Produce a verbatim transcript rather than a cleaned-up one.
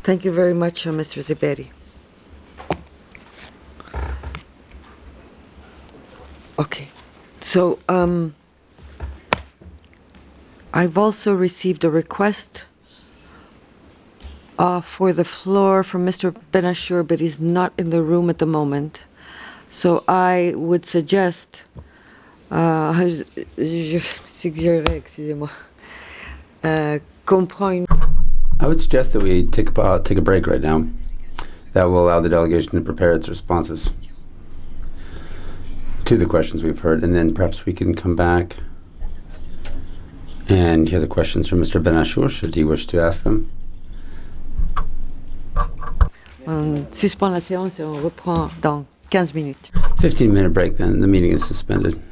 Thank you very much, uh, Mister Zeberi. Okay, so um, I've also received a request uh, for the floor from Mister Benashur, but he's not in the room at the moment. So I would suggest, uh, je suggérerais, excusez-moi, uh, qu'on prend une... I would suggest that we take, uh, take a break right now. That will allow the delegation to prepare its responses to the questions we've heard, and then perhaps we can come back and hear the questions from Mister Benashur, should he wish to ask them. On suspend la séance et on reprend dans quinze minutes. fifteen minute break then, the meeting is suspended.